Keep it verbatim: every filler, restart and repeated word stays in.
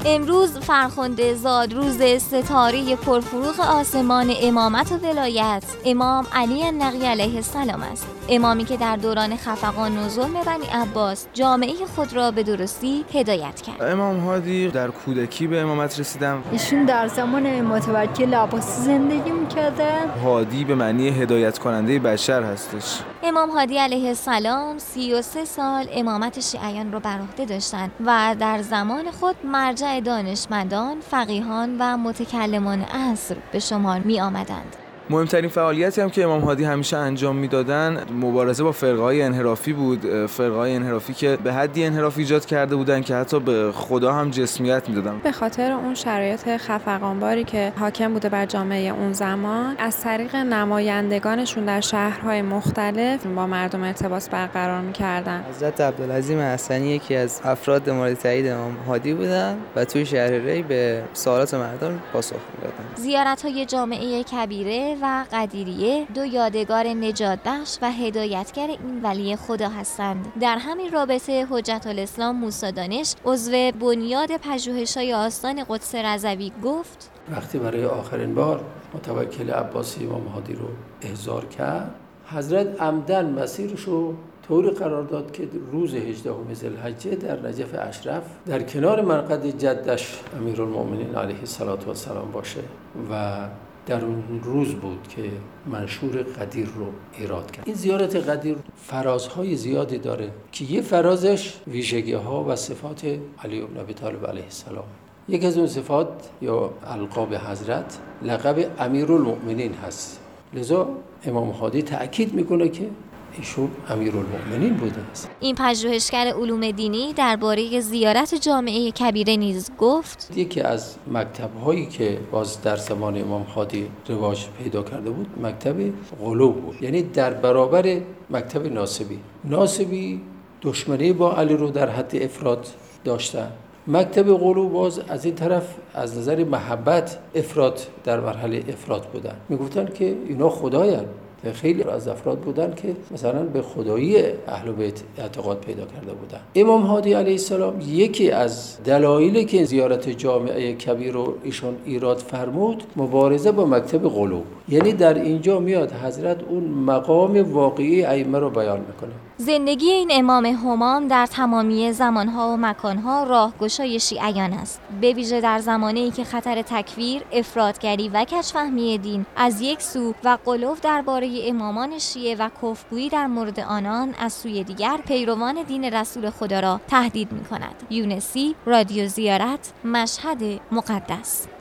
امروز فرخنده زاد روز ستاره پرفروغ آسمان امامت و ولایت امام علی النقی علیه السلام است. امامی که در دوران خفقان و ظلم بنی عباس جامعه خود را به درستی هدایت کرد. امام هادی در کودکی به امامت رسیدن. ایشون در زمان متوکل عباسی زندگی می‌کردن. هادی به معنی هدایت کننده بشر هستش. امام هادی علیه السلام سی و سه سال امامت شیعیان را بر عهده داشتند و در زمان خود مرجع دانشمندان، فقیهان و متکلمان عصر به شمار می آمدند. مهمترین فعالیتی هم که امام هادی همیشه انجام میدادن مبارزه با فرقه‌های انحرافی بود. فرقه‌های انحرافی که به حدی انحراف ایجاد کرده بودن که حتی به خدا هم جسمیت میدادن. به خاطر اون شرایط خفقانباری که حاکم بوده بر جامعه اون زمان، از طریق نمایندگانشون در شهرهای مختلف با مردم ارتباط برقرار می‌کردن. حضرت عبدالعظیم حسنی یکی از افراد مورد تایید امام هادی بودن و توی شهر ری به سوالات مردم پاسخ میدادن. زیارت‌های جامعه کبیره و قدیریه دو یادگار نجات بخش و هدایتگر این ولی خدا هستند. در همین رابطه حجت الاسلام موسی دانش عضو بنیاد پژوهش‌های آستان قدس رضوی گفت: وقتی برای آخرین بار متوکل عباسی امام هادی رو احضار کرد، حضرت عمدن مسیرش رو طوری قرار داد که روز هجدهم ذوالحجه در نجف اشرف در کنار مرقد جدش امیرالمؤمنین علیه السلام باشه و در اون روز بود که منشور قدیر رو ایراد کرد. این زیارت قدیر فرازهای زیادی داره که یه فرازش ویژگی‌ها و صفات علی بن ابی طالب علیه السلام. یک از اون صفات یا القاب حضرت لقب امیرالمؤمنین هست. لذا امام هادی تأکید میکنه که ایشون امیرالمؤمنین بوده است. این پژوهشگر علوم دینی درباره زیارت جامعه کبیره نیز گفت: یکی از مکتب‌هایی که باز در زمان امام هادی رواج پیدا کرده بود مکتب غلو بود، یعنی در برابر مکتب ناصبی. ناصبی دشمنی با علی رو در حد افراط داشتن. مکتب غلو باز از این طرف از نظر محبت افراط در مرحله افراط بودن. میگفتن که اینا خدایان. خیلی از افراد بودن که مثلا به خدایی اهل بیت اعتقاد پیدا کرده بودن. امام هادی علیه السلام یکی از دلایلی که زیارت جامعه کبیر رو ایشون ایراد فرمود مبارزه با مکتب غلو، یعنی در اینجا میاد حضرت اون مقام واقعی ائمه رو بیان میکنه. زندگی این امام همام در تمامی زمانها و مکانها راهگشای شیعیان است، به ویژه در زمانی که خطر تکفیر، افراطگری و کج‌فهمی دین از یک سو و غلو درباره امامان شیعه و کفرگویی در مورد آنان از سوی دیگر پیروان دین رسول خدا را تهدید می‌کند. یونسی، رادیو زیارت، مشهد مقدس.